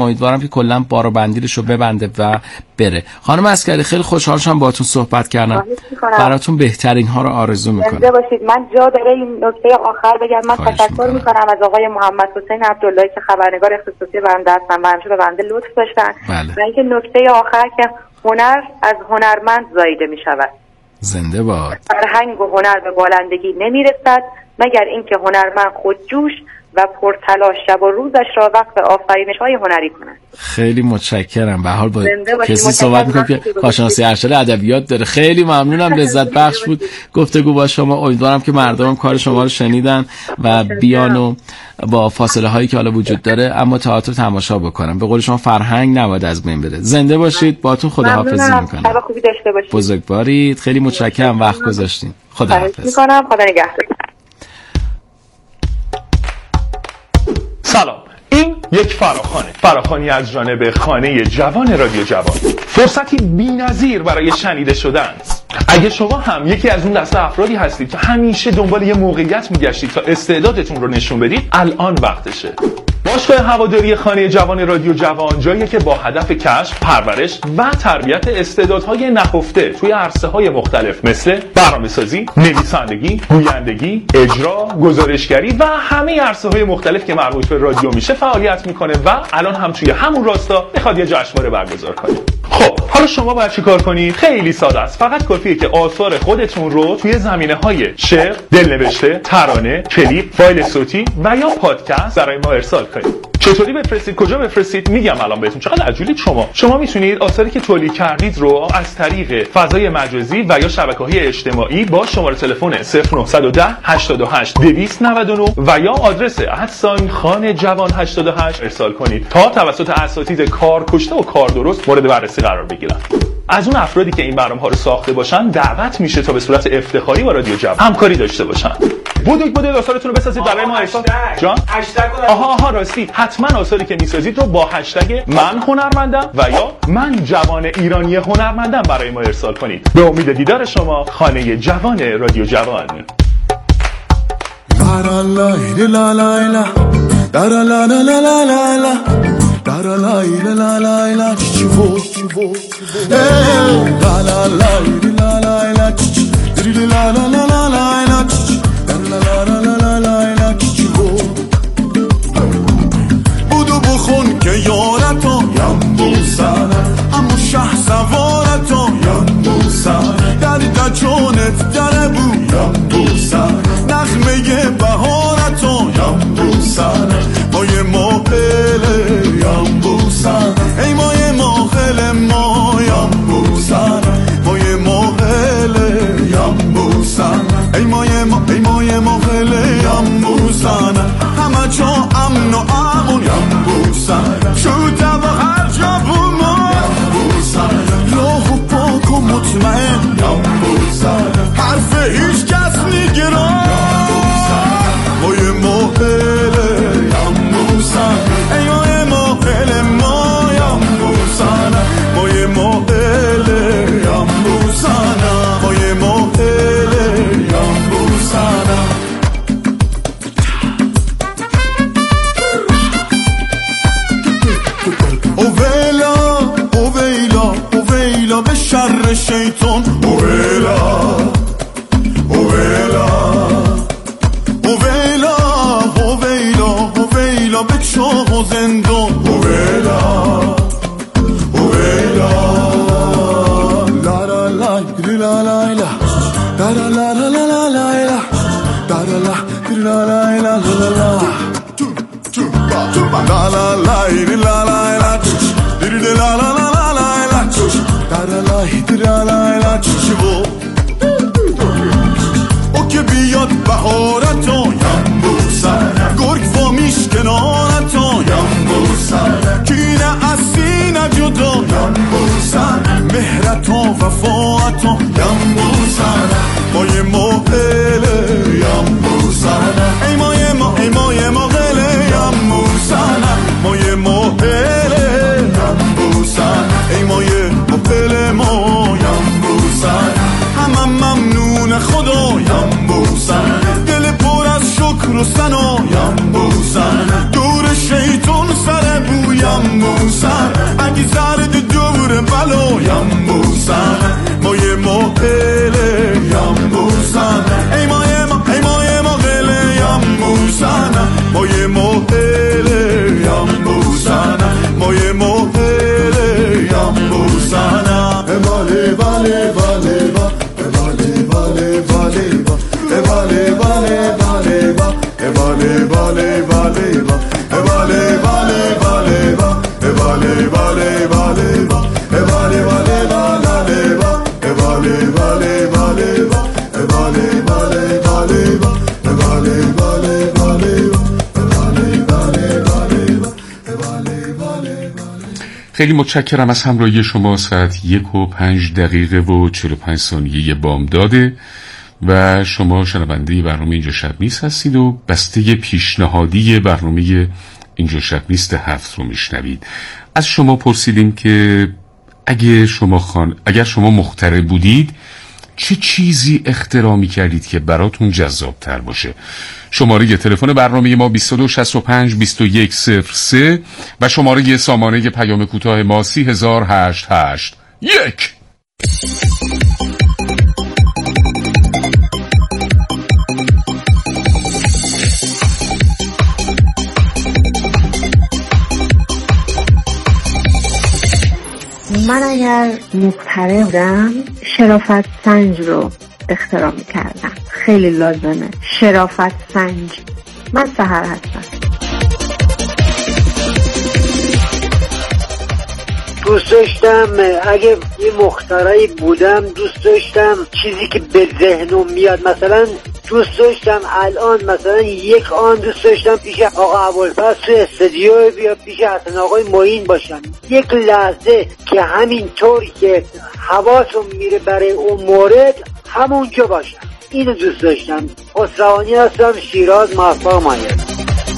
امیدوارم که کلا بار و بندیلشو ببنده و بره. خانم عسکری خیلی خوشحال شدم باهاتون صحبت کردم. براتون بهترین ها رو آرزو میکنم. زنده باشید. من جا داره این نکته آخر بگم. من تشکر میکنم از آقای محمد حسین عبداللهی که خبرنگار اختصاصی بنده هستن و همیشه به بنده لطف داشتن. و اینکه نکته آخر که هنر از هنرمند زاییده میشود. زنده باد. فرهنگ و هنر به بالندگی نمیرسد مگر اینکه هنرمند خودجوش و پرتلاش شب و روزش را وقت آفرینش‌های هنری کند. خیلی متشکرم. به حال با کسی صحبت می‌کنم که کارشناسی ارشد ادبیات داره. خیلی ممنونم، لذت بخش بود گفتگو با شما. امیدوارم که مردم کار شما رو شنیدن و بیان و با فاصله هایی که حالا وجود داره اما تئاتر تماشا بکنم. به قول شما فرهنگ نباید از بین بره. زنده باشید. باهاتون خداحافظی می‌کنم. شب خوبی داشته باشید. بزرگوارید. خیلی متشکرم وقت گذاشتین. خداحافظ می‌کنم. خدا نگهدار. سلام، این یک فراخوانی از جانب خانه جوان رادیو جوان. فرصتی بی‌نظیر برای شنیده شدن. اگه شما هم یکی از اون دسته افرادی هستید که همیشه دنبال یه موقعیت میگشتید تا استعدادتون رو نشون بدید، الان وقتشه. باشگاه هواداری خانه جوان رادیو جوان جاییه که با هدف کشف، پرورش و تربیت استعدادهای نهفته توی عرصه‌های مختلف مثل برنامه‌سازی، نویسندگی، گویندگی، اجرا، گزارشگری و همه عرصه‌های مختلف که مربوط به رادیو میشه فعالیت میکنه و الان هم توی همون راستا میخواد یه جشنواره برگزار کنه. خب حالا شما باید چیکار کنید؟ خیلی ساده است. فقط کافیه که آثار خودتون رو توی زمینه‌های شعر، دلنوشته، ترانه، کلیپ، فایل صوتی و یا پادکست برای ما ارسال کنید. چطوری بفرستید؟ کجا بفرستید؟ میگم الان بهتون. چقدر عجولید شما میتونید آثاری که تولید کردید رو از طریق فضای مجازی و یا شبکه‌های اجتماعی با شماره تلفن 0910 88 299 و یا آدرس @خانه‌جوان88 ارسال کنید تا توسط اساتید کار کشته و کار درست مورد بررسی قرار بگیرن. از اون افرادی که این برنامه‌ها رو ساخته باشن دعوت میشه تا به صورت افتخاری با رادیو جوان همکاری داشته باشن. بودید آثارتون رو بسازید برای ما ارسال. جان آها راستی حتما آثاری که میسازید رو با هشتگ من هنرمندم و یا من جوان ایرانی هنرمندم برای ما ارسال کنید. به امید دیدار شما، خانه جوان رادیو جوان. بودو بخون که یارتا یم بوسنه اما شه سوارتا یم بوسنه در قجانت دره بو یم بوسنه نغمه بهارتا یم بوسنه مای ماهله یم بوسنه ای مای ماهله ما یم بوسنه مای ماهله یم بوسنه ای مای ماهله یم بوسنه همه جا امن و امون یم بوسنه شده و هر جا بوما یم بوسنه لاه و پاک و مطمئن یم بوسنه حرف هیچ کس میگیرم مای ماهله یم بوسنه ای مای ماهله ما یم بوسنه مای ماهله یم بوسنه مای ماهله یم بوسنه اویلا به شر شیطان اویلا به چاه و زندان لا لا لا لا لا لا لا لا لا لا لا لا بوسن اگه زرد دوره بلایم بوسن مایه مقله یم بوسن ای مایه ما قله یم بوسن مایه مقله یم بوسن مایه مقله یم بوسن باله باله باله با باله باله باله با باله باله باله با باله باله باله با باله باله باله با باله باله باله با باله باله باله با باله باله باله با باله باله باله با باله باله باله با باله باله باله با باله باله. خیلی متشکرم از همراهی شما. ساعت 1:05:45 بامداده و شما شنونده برنامه اینجا شب نیست هستید و بسته پیشنهادی برنامه اینجا شب نیست 7 رو میشنوید. از شما پرسیدیم که اگر شما مخترع بودید چه چیزی اختراع می‌کردید که براتون جذاب‌تر باشه؟ شماره تلفن برنامه ما 2265-2103 و شماره سامانه پیام کوتاه ما 30881. من اگر مخترع بودم شرافت سنج رو اختراع می‌کردم. خیلی لازمه شرافت سنج. من سحر هستم. دوست داشتم اگه یه مخترعی بودم دوست داشتم چیزی که به ذهنم میاد، مثلا دوست داشتم الان مثلا یک آن دوست داشتم پیش آقا ابوالفضل تو استودیو بیا پیش حسن آقای معین باشم، یک لحظه که همینطوری که حواسم میره برای اون مورد همونجا باشم. اینو دوست داشتم. خسروانی هستم، شیراز، موفق باشید.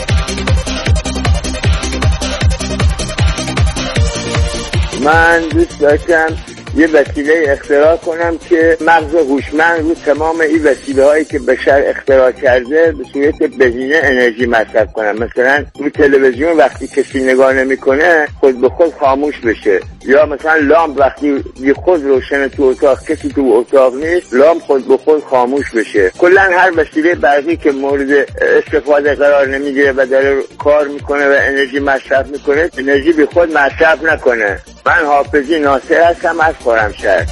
من دوست داشتم یه وسیله اختراع کنم که مغز هوشمند رو تمام این وسیله هایی که بشر اختراع کرده به صورت بهینه انرژی مصرف کنم. مثلا رو تلویزیون وقتی کسی نگاه نمیکنه خود به خود خاموش بشه، یا مثلا لامپ وقتی بی خود روشن تو اتاق کسی تو اتاق نیست لامپ خود به خود خاموش بشه. کلا هر وسیله برقی که مورد استفاده قرار نمیگیره و داره کار میکنه و انرژی مصرف میکنه انرژی بی خود مصرف نکنه. من حافظی ناصر هستم از خرمشهر.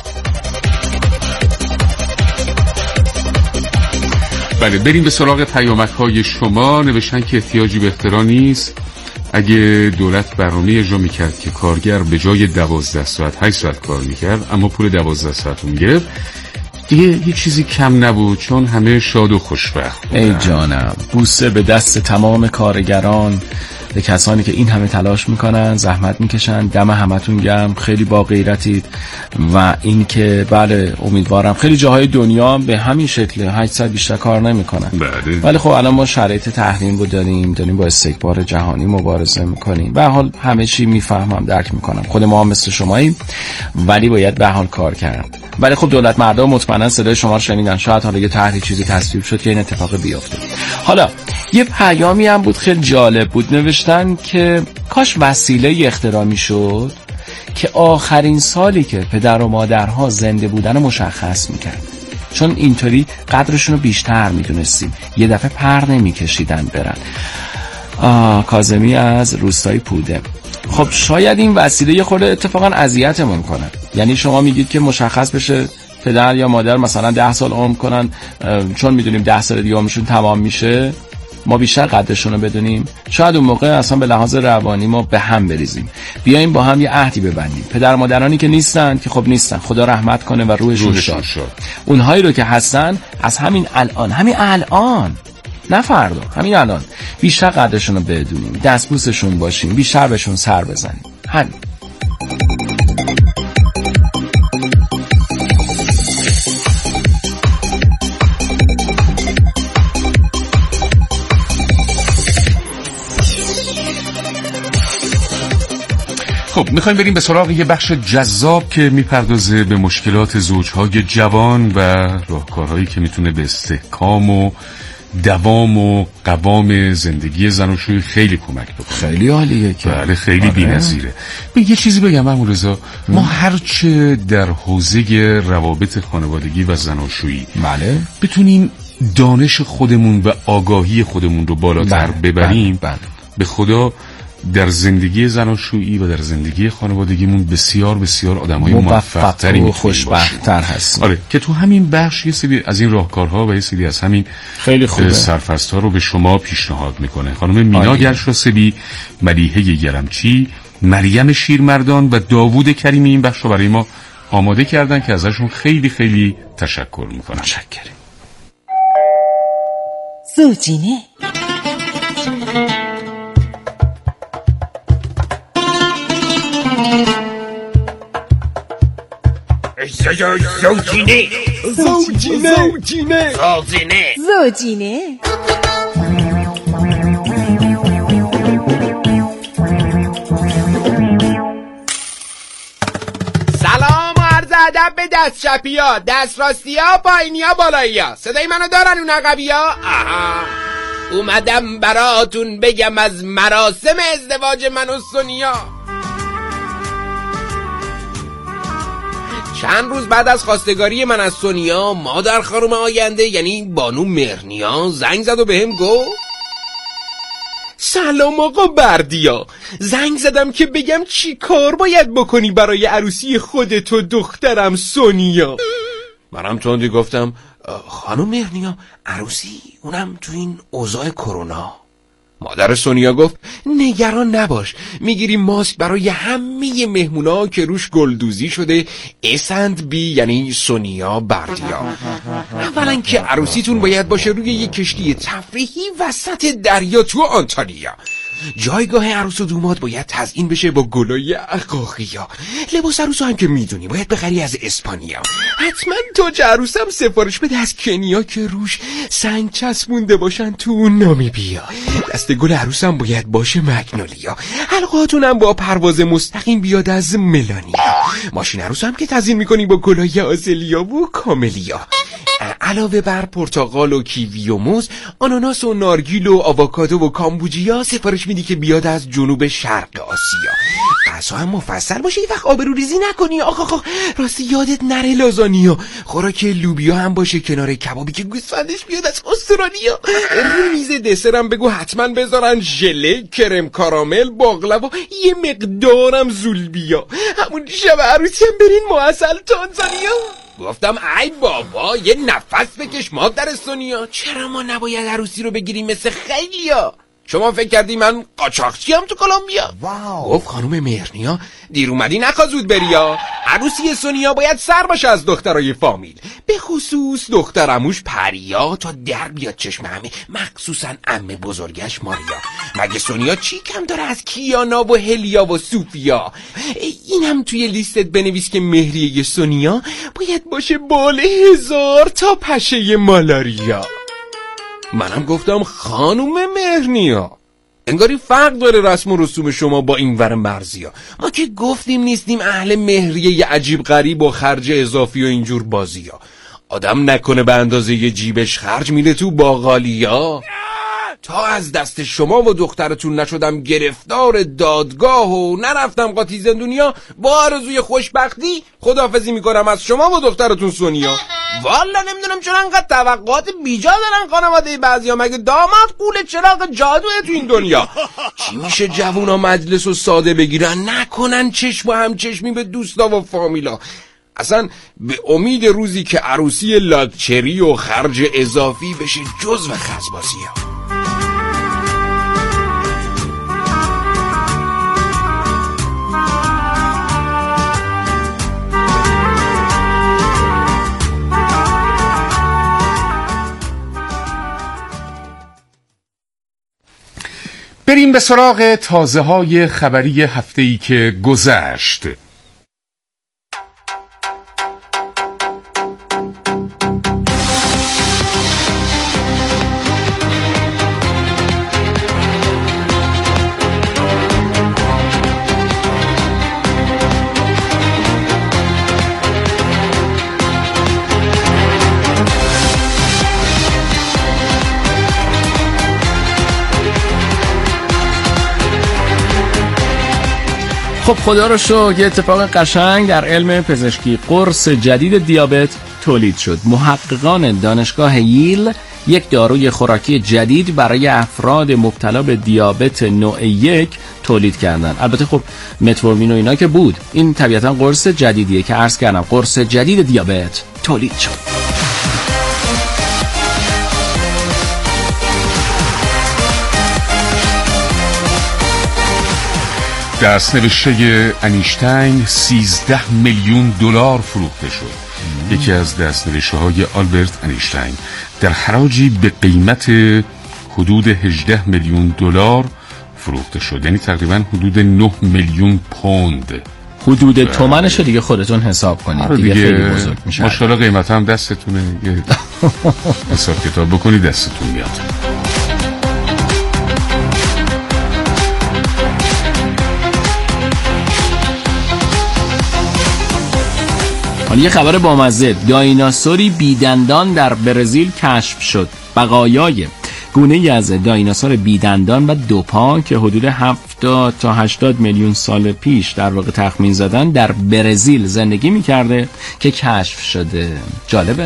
بله، بریم به سراغ پیامک‌های شما. نوشتن که احتیاجی به اختراع نیست. اگه دولت برنامه اجرا میکرد که کارگر به جای 12 ساعت 8 ساعت کار میکرد اما پول 12 ساعت رو میگرفت دیگه هیچ چیزی کم نبود، چون همه شاد و خوشبخت. ای جانم، بوسه به دست تمام کارگران، به کسانی که این همه تلاش میکنن، زحمت میکشن. دم همتون گرم، خیلی با غیرتید. و این که بله امیدوارم خیلی جاهای دنیا به همین شکل 8 ساعت بیشتر کار نمیکنن. ولی خب الان ما شرایط تحریم رو داریم با استکبار جهانی مبارزه میکنیم. به حال همه چی میفهمم، درک میکنم، خود ما هم مثل شماییم، ولی باید به حال کار کرد. ولی خب دولت مردم مطمئنا صدای شما رو شنیدن، شاید حالا یه طرحی چیزی تصویب شد که این اتفاق بیفته. حالا یه پیامی هم بود خیلی جالب بود، نوشتن که کاش وسیله اختراع میشد که آخرین سالی که پدر و مادرها زنده بودن مشخص میکرد، چون اینطوری قدرشون رو بیشتر میدونستیم، یه دفعه پر نمیکشیدن برن. کاظمی از روستای پوده. خب شاید این وسیله یه خورده اتفاقا اذیتمون کنه. یعنی شما میگید که مشخص بشه پدر یا مادر مثلا 10 سال عمر کنن، چون میدونیم 10 سال دیگه عمرشون تمام میشه، ما بیشتر قدرشون رو بدونیم. شاید اون موقع اصلا به لحاظ روانی ما به هم بریزیم، بیایم با هم یه عهدی ببندیم. پدر مادرانی که نیستن که خب نیستن، خدا رحمت کنه و روحشون شاد. اونهایی رو که هستن از همین الان نه فردا، همین الان بیشتر قدرشون رو بدونیم، دستبوسشون باشیم، بیشتر بهشون سر بزنیم. همین. خب میخوایم بریم به سراغ یه بخش جذاب که میپردازه به مشکلات زوجهای جوان و راهکارهایی که میتونه به استحکام و دوام و قوام زندگی زناشویی خیلی کمک بکنه. خیلی عالیه که بله خیلی بی‌نظیره. یه چیزی بگم عمو رضا، ما هرچه در حوزه روابط خانوادگی و زناشویی بله بتونیم دانش خودمون و آگاهی خودمون رو بالاتر ببریم، به خدا در زندگی زناشویی و در زندگی خانوادگیمون بسیار بسیار آدمای موفق‌تری و خوشبخت‌تر هستیم. آره که تو همین بخش یه سری از این راهکارها و یه سری از همین خیلی خوبه سرفصل‌ها رو به شما پیشنهاد میکنه خانم مینا گرشاسبی، ملیحه گرمچی، مریم شیرمردان و داوود کریمی این بخش رو برای ما آماده کردن که ازشون خیلی خیلی تشکر میکنم. متشکرم. زوجینه زوجینه سلام و عرض ادب به دست چپیا، دست راستیا، پایینیا، بالاییا. صدای منو دارن اون عقبیا؟ آها، اومدم براتون بگم از مراسم ازدواج من و سونیا. چند روز بعد از خواستگاری من از سونیا، مادر خانم آینده یعنی بانو مهرنیا زنگ زد و بهم گفت سلام آقا بردیا، زنگ زدم که بگم چی کار باید بکنی برای عروسی خودت و دخترم سونیا. منم تندی گفتم خانم مهرنیا عروسی اونم تو این اوضاع کرونا. مادر سونیا گفت نگران نباش، میگیریم ماسک برای همه مهمونا که روش گلدوزی شده S&B یعنی سونیا بردیا. اولا که عروسیتون باید باشه روی یک کشتی تفریحی وسط دریا تو آنتالیا. جایگاه عروس و دوماد باید تزیین بشه با گلای عقاقیا. لباس عروس هم که میدونی باید بخری از اسپانیا. حتما تاج عروسم سفارش بده از کنیا که روش سنگ چسبونده باشن تو نامیبیا. دست گل عروسم باید باشه مگنولیا. حلقاتونم با پرواز مستقیم بیاد از ملانیا. ماشین عروس هم که تزیین میکنی با گلای آزلیا و کاملیا. علاوه بر پرتقال و کیوی و موز، آناناس و نارگیل و آووکادو و کامبوجیا سفارش میدی که بیاد از جنوب شرق آسیا. غذا هم مفصل باشه، یه وقت آبروریزی نکنی. آخ راستی یادت نره لازانیا. خوراک لوبیا هم باشه کنار کبابی که گوسفندش بیاد از استرالیا. روی میز دسرم بگو حتما بذارن ژله، کرم کارامل، باقلوا، یه مقدارم زولبیا. همون شب عروسی هم برین معسل تانزانیا. گفتم ای بابا یه نفس بکش مادر سونیا، چرا ما نباید عروسی رو بگیریم مثل خیلیا؟ شما فکر کردی من قاچاقچی هم تو کلمبیا؟ گفت خانم مهرنیا دیر اومدی نخوا زود بریا. عروسی سونیا باید سر باشه از دخترای فامیل، به خصوص دختر عموش پریا تا در بیاد چشم همه، مخصوصا عمه بزرگش ماریا. مگه سونیا چی کم داره از کیانا و هلیا و سوفیا؟ اینم توی لیستت بنویس که مهریه سونیا باید باشه بال 1000 تا پشه مالاریا. منم گفتم خانوم مهرنیا انگاری فرق داره رسم و رسوم شما با این ور مرزیا. ما که گفتیم نیستیم اهل مهریه عجیب غریب و خرج اضافی و اینجور بازیا. آدم نکنه به اندازه یه جیبش خرج میره تو باقالیا. تا از دست شما و دخترتون نشدم گرفتار دادگاه و نرفتم قاطی زندونیا، با آرزوی خوشبختی خداحافظی میکنم از شما و دخترتون سونیا. والا نمیدونم چرا انقدر توقعات بیجا دارن خانواده بعضیا. مگه داماد قول چراغ جادوه تو این دنیا؟ چی میشه جوونا مجلس و ساده بگیرن، نکنن چشم و همچشمی به دوستا و فامیلا؟ اصلا به امید روزی که عروسی لاکچری و خرج اضافی بشه جزو خزبازیا. بریم به سراغ تازه های خبری هفته‌ای که گذشت. خب خدا رو شکر یه اتفاق قشنگ در علم پزشکی، قرص جدید دیابت تولید شد. محققان دانشگاه ییل یک داروی خوراکی جدید برای افراد مبتلا به دیابت نوع 1 تولید کردن. البته خب متفورمین و اینا که بود، این طبیعتا قرص جدیدیه که عرض کردم قرص جدید دیابت تولید شد. دستنوشته انیشتین 13 میلیون دلار فروخته شد. یکی از دستنوشته‌های آلبرت انیشتین در حراجی به قیمت حدود 18 میلیون دلار فروخته شد، یعنی تقریبا حدود 9 میلیون پوند. حدود تومنش دیگه خودتون حساب کنید. دیگه خیلی بزرگ میشه. ماشاءالله قیمت هم دستتونه، یه حساب کتاب بکنید دستتون میاد. حالا یه خبر بامزه، دایناسوری بیدندان در برزیل کشف شد. بقایای گونه‌ای از دایناسور بیدندان و دو پا که حدود 70 تا 80 میلیون سال پیش در واقع تخمین زدن در برزیل زندگی می‌کرده که کشف شده. جالبه.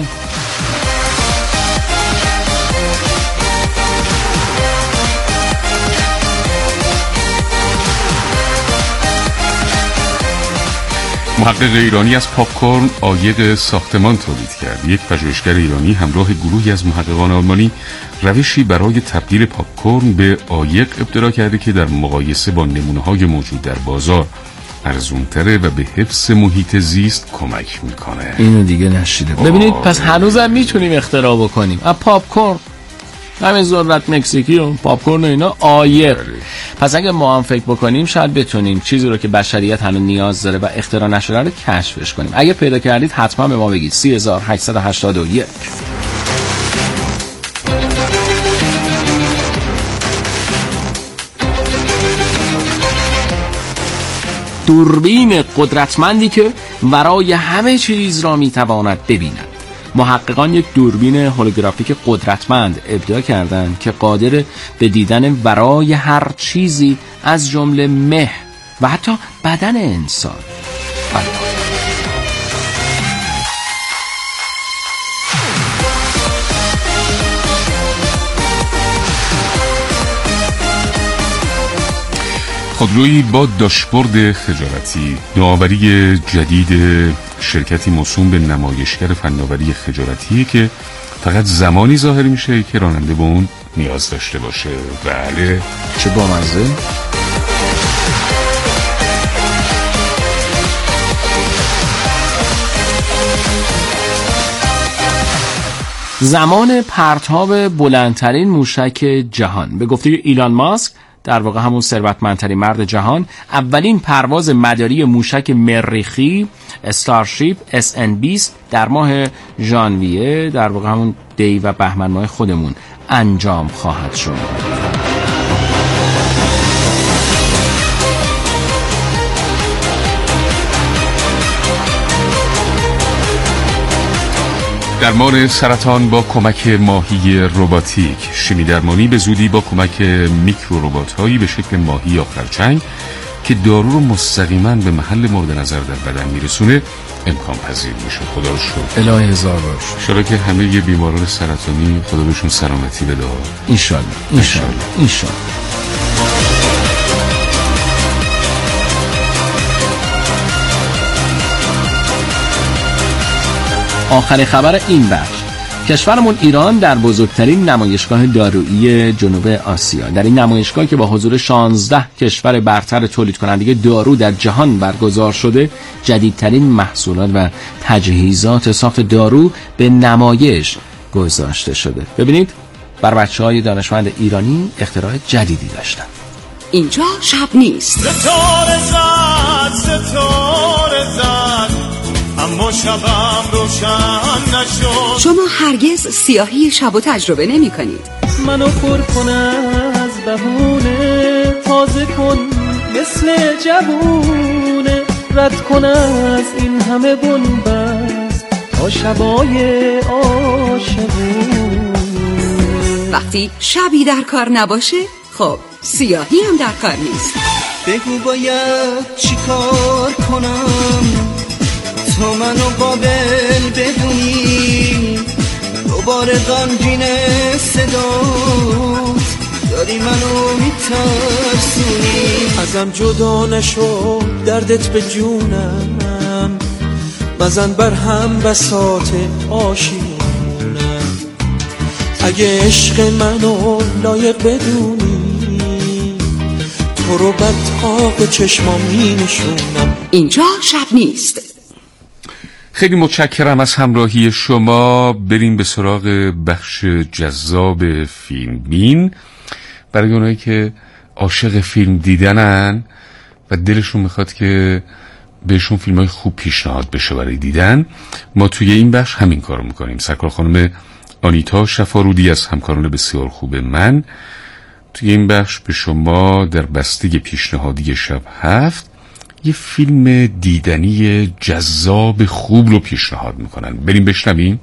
محقق ایرانی از پاپکورن عایق ساختمان تولید کرد. یک پژوهشگر ایرانی همراه گروهی از محققان آلمانی روشی برای تبدیل پاپکورن به عایق ابتکار کرده که در مقایسه با نمونه‌های موجود در بازار ارزان‌تره و به حفظ محیط زیست کمک میکنه. اینو دیگه نشیده. ببینید پس هنوزم میتونیم اختراع بکنیم. پاپکورن، همین ذرت مکزیکی و پاپکورن و اینا عایق. پس اگه ما هم فکر بکنیم شاید بتونیم چیزی رو که بشریت هنوز نیاز داره و اختراع نشده رو کشفش کنیم. اگه پیدا کردید حتما به ما بگید. 3881. دوربین قدرتمندی که ورای همه چیز را میتواند ببیند. محققان یک دوربین هولوگرافیک قدرتمند ابداع کردند که قادر به دیدن ورای هر چیزی از جمله مه و حتی بدن انسان. خودرویی با داشبورد خجالتی، نوآوری جدید شرکتی موسوم به نمایشگر فناوری خجالتیه که فقط زمانی ظاهر میشه که راننده به اون نیاز داشته باشه. بله، چه بامزه. زمان پرتاب بلندترین موشک جهان. به گفته ایلان ماسک، در واقع همون ثروتمندترین مرد جهان، اولین پرواز مداری موشک مریخی استارشیپ SN20 در ماه ژانویه، در واقع همون دی و بهمن ماه خودمون انجام خواهد شد. درمان سرطان با کمک ماهی رباتیک. شیمی درمانی به زودی با کمک میکرو ربات‌هایی به شکل ماهی یا خرچنگ که دارو رو مستقیما به محل مورد نظر در بدن میرسونه امکان پذیر میشه. خدا رو شکر. الهی هزار باش. شاید که همه ی بیماران سرطانی خدا بهشون سلامتی بده. ان شاء الله. ان شاء الله. ان شاء الله. آخرین خبر این بخش. کشورمون ایران در بزرگترین نمایشگاه دارویی جنوب آسیا، در این نمایشگاه که با حضور 16 کشور برتر تولید کننده دارو در جهان برگزار شده، جدیدترین محصولات و تجهیزات ساخت دارو به نمایش گذاشته شده. ببینید، بر بچه‌های دانشمند ایرانی اختراع جدیدی داشتن. اینجا شب نیست. ستاره زد اما شبم روشن نشد. شما هرگز سیاهی شبو تجربه نمی کنید. منو پر کن از بهونه، تازه کن مثل جوونه، رد کن از این همه بنبست تا شبای عاشقون. وقتی شبی در کار نباشه، خب سیاهی هم در کار نیست. بگو باید چی کار کنم تا منو قابل بدونی، دوباره غمگین صدات داری منو میترسونی. ازم جدا نشو دردت به جونم، بزن بر هم بساط آشیونم. اگه عشق منو لایق بدونی، تو رو بدتاق چشمام می نشونم. اینجا شب نیست. خیلی متشکرم از همراهی شما. بریم به سراغ بخش جذاب فیلم بین. برای اونایی که عاشق فیلم دیدنن و دلشون میخواد که بهشون فیلم‌های خوب پیشنهاد بشه برای دیدن، ما توی این بخش همین کارو میکنیم. سرکار خانم آنیتا شفارودی از همکاران بسیار خوب من توی این بخش به شما در بسته پیشنهادی شب 7 یه فیلم دیدنی جذاب خوب رو پیشنهاد میکنن. بریم بشنویم.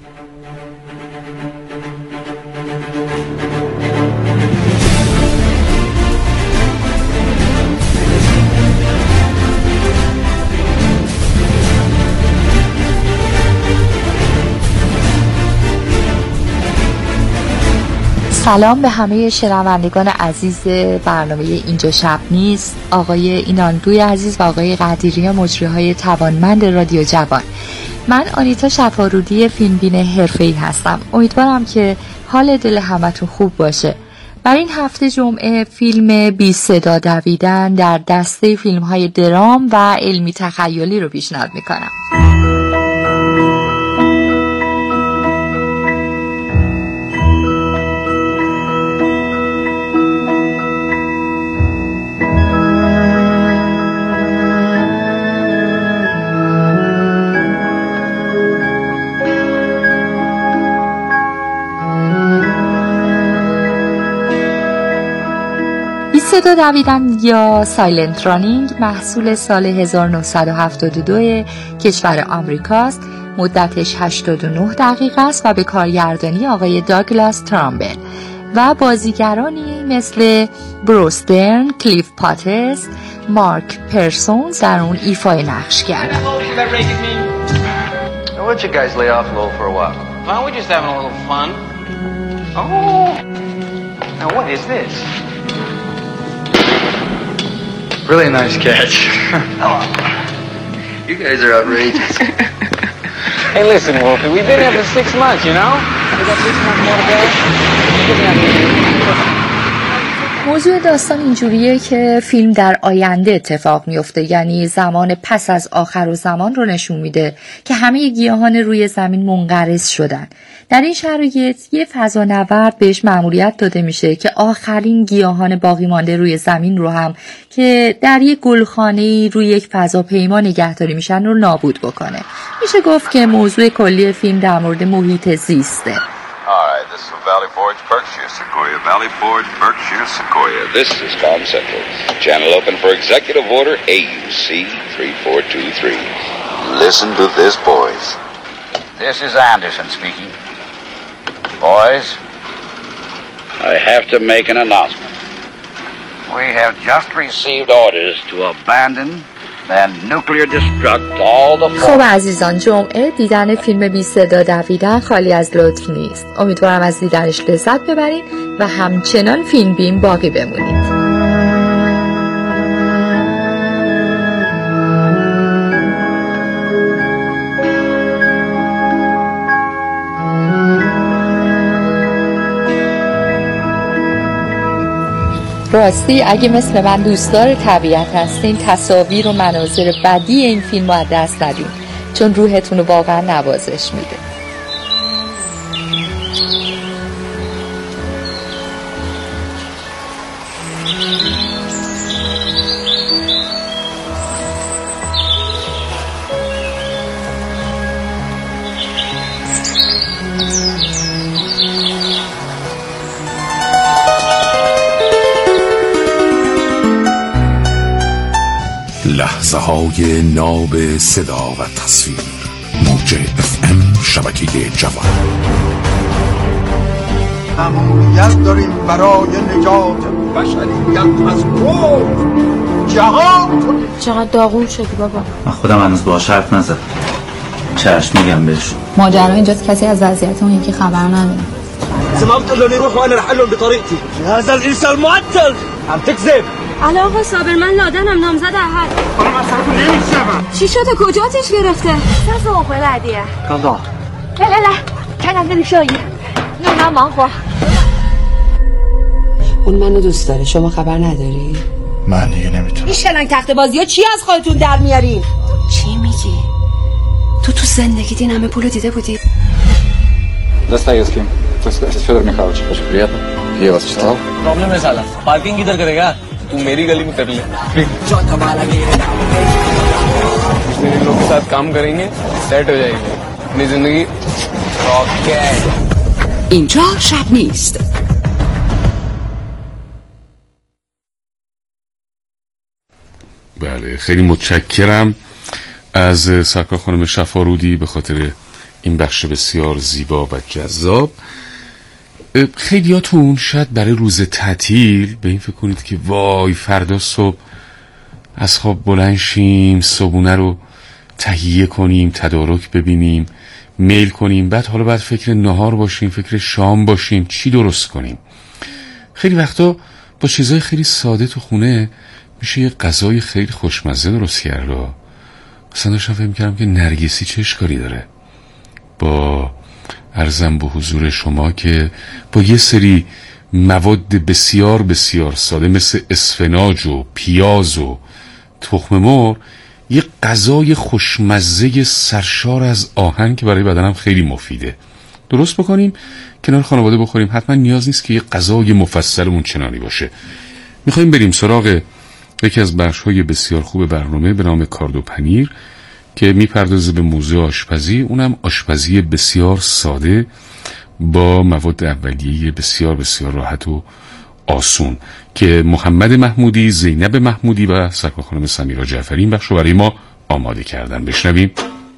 سلام به همه شنوندگان عزیز برنامه اینجا شب نیست، آقای ایناندوی عزیز و آقای قدیری مجریهای توانمند رادیو جوان. من آنیتا شفارودی فیلمبین حرفه‌ای هستم. امیدوارم که حال دل همتون خوب باشه. برای این هفته جمعه فیلم بی صدا دویدن در دسته فیلم‌های درام و علمی تخیلی رو پیشنهاد میکنم. صدا دویدن یا سایلنت رانینگ محصول سال 1972 کشور آمریکاست. مدتش 89 دقیقه است و به کارگردانی آقای داگلاس ترامبل و بازیگرانی مثل بروس درن، کلیف پاتس، مارک پرسونز در اون ایفای نقش کردن. Really nice catch. You guys are outrageous. Hey, listen, Wolfie, we've been here for 6 months, you know? We got 6 months more to go. موضوع داستان اینجوریه که فیلم در آینده اتفاق میفته، یعنی زمان پس از آخر زمان رو نشون میده که همه گیاهان روی زمین منقرض شدن. در این شرایط یه فضانورد بهش مأموریت داده میشه که آخرین گیاهان باقی مانده روی زمین رو هم که در یک گلخانه‌ای روی یک فضاپیما نگهداری میشن رو نابود بکنه. میشه گفت که موضوع کلی فیلم در مورد محیط زیسته. Hi, this is Valley Forge, Berkshire Sequoia. Valley Forge, Berkshire Sequoia. This is Com Central. Channel open for Executive Order AUC 3423. Listen to this, boys. This is Anderson speaking. Boys, I have to make an announcement. we have just received orders to abandon and nuclear destruct all the... خب عزیزان، جمعه دیدن فیلم بی صدا دویدن خالی از لطف نیست. امیدوارم از دیدنش لذت ببرید و همچنان فیلم بین باقی بمونید. راستی اگه مثل من دوستدار طبیعت هستین، تصاویر و مناظر بدی این فیلم رو از دست ندین، چون روحتون رو واقعا نوازش میده. لحظه های ناب صدا و تصویر. موج FM شبکه جوان. مأموریت داریم برای نجات بشریت از گرگ. چقدر داغون شدی بابا؟ من خودم هنوز باهاش حرف نزدم. چشم میگم بهشون. ماجرا اینجاست کسی از وضعیت اون یکی خبر نداره. سمعت تقول له روح وانا رح اقول لهم بطريقتي. هذا الانسان معطل. عم تكذب. الان آقا صابر من لادنم نامزد احد. خانم اصلا نمیشم. چی شده کجا آتیش گرفته؟ ساز اوه بعدیه. کاندا. لا کنم دلی شایی. نه مانخوا. اون منو دوست داره. شما خبر نداری؟ من دیگه نمیتونم. این شلنگ تخت بازی‌ها چی از خودتون در میارین؟ چی میگی؟ تو زندگیت این همه پولو دیده بودی؟ Достоевский. Федор Михайлович. Очень приятно. Я вас читал. Problem है साला. पार्किंग किधर करेगा? तू मेरी गली में कर ले. मेरे लोग के साथ काम करेंगे, सेट हो जाएंगे. अपनी जिंदगी रॉकेट. اینجا شب نیست. بله خیلی متشکرم از سرکار خانم شفارودی به خاطر این بخش بسیار زیبا و جذاب. خیلیاتون شاید برای روز تعطیل به این فکر کنید که وای فردا صبح از خواب بلند شیم، صبحونه رو تهیه کنیم، تدارک ببینیم، میل کنیم، بعد فکر نهار باشیم، فکر شام باشیم، چی درست کنیم. خیلی وقتا با چیزای خیلی ساده تو خونه میشه یه غذای خیلی خوشمزه درست کرد. مثلا داشتم فکر می‌کردم که نرگسی چه اشکالی داره با عرضم به حضور شما که با یه سری مواد بسیار بسیار ساده مثل اسفناج و پیاز و تخم مرغ یه غذای خوشمزه سرشار از آهن که برای بدنم خیلی مفیده درست بکنیم، کنار خانواده بخوریم. حتما نیاز نیست که یه غذای مفصل اون چنانی باشه. میخوایم بریم سراغ یکی از بخش‌های بسیار خوب برنامه به نام کاردو پنیر که میپردازه به موضوع آشپزی، اونم آشپزی بسیار ساده با مواد اولیه بسیار بسیار راحت و آسون که محمد محمودی، زینب محمودی و سرکار خانم سمیرا جعفری این بخش رو برای ما آماده کردن. بشنویم.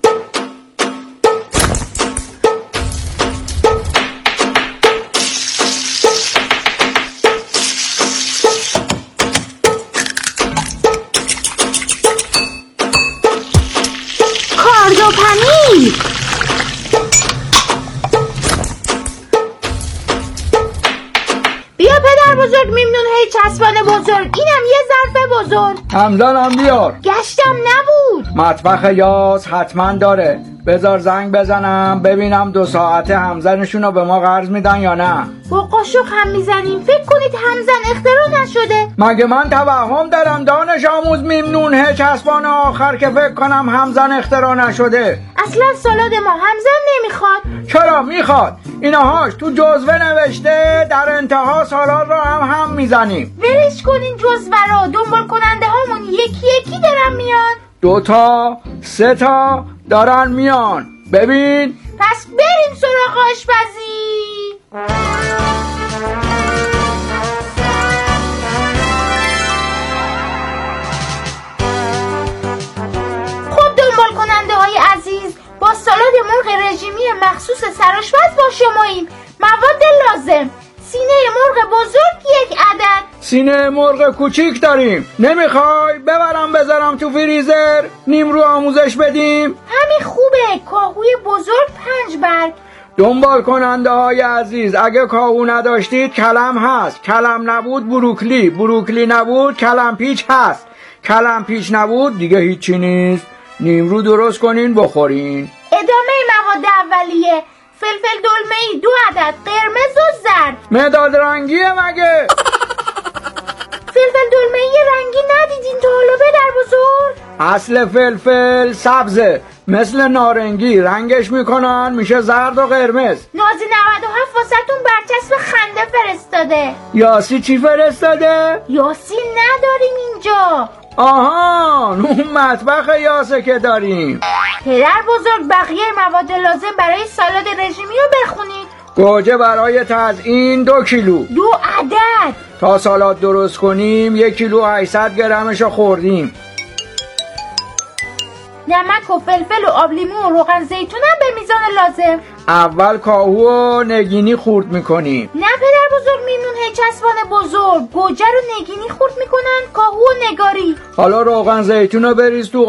چسبان بزرگ، اینم یه ظرف بزرگ. همزنم بیار. گشتم نبود. مطبخ یاس حتما داره. بذار زنگ بزنم ببینم 2 ساعته همزنشون رو به ما قرض میدن یا نه. با قاشق هم میزنیم. فکر کنید همزن اختراع نشده؟ مگه من توهم دارم دانش آموز میمنون چسبان آخر که فکر کنم همزن اختراع نشده؟ اصلا سالاد ما همزن نمیخواد. چرا میخواد؟ اینهاش تو جزوه نوشته در انتها سالاد رو هم میزنیم. ولش کنین جزوه رو. دنبال کننده هامون یکی یکی دارن میان. 2 تا 3 تا دارن میان. ببین. پس بریم سراغ آشپزی. خب دنبال کننده های عزیز، با سالاد مرغ رژیمی مخصوص سرآشپز با شماییم. مواد لازم: سینه مرغ بزرگ 1 عدد. سینه مرغ کوچیک داریم. نمیخوای ببرم بذارم تو فریزر نیمرو آموزش بدیم؟ همین خوبه. کاهوی بزرگ 5 برگ. دنبال کننده های عزیز، اگه کاهو نداشتید کلم هست. کلم نبود بروکلی. بروکلی نبود کلم پیچ هست. کلم پیچ نبود دیگه هیچی نیست. نیمرو درست کنین بخورین. ادامه مواد اولیه: فلفل دلمه‌ای 2 عدد قرمز و زرد. مداد رنگیه مگه؟ فلفل دلمه‌ای رنگی ندیدین تا حالا پدر بزرگ؟ اصل فلفل سبزه، مثل نارنگی رنگش میکنن میشه زرد و قرمز. نازی 97 واسهتون برچسب خنده فرستاده. یاسی چی فرستاده؟ یاسی نداریم اینجا. آهان اون مطبخ یاسه که داریم. پدر بزرگ بقیه مواد لازم برای سالاد رژیمی رو بخونید. گوجه برای تزیین 2 کیلو. 2 عدد. تا سالاد درست کنیم 1 کیلو 800 گرمشو خوردیم. نمک و فلفل و آب لیمو و روغن زیتون هم به میزان لازم. اول کاهو و نگینی خورد میکنیم. نه پدر بزرگ میمون هی چسبان بزرگ، گوجه رو نگینی خورد میکنن، کاهو و نگاری. حالا روغن زیتون رو بریز تو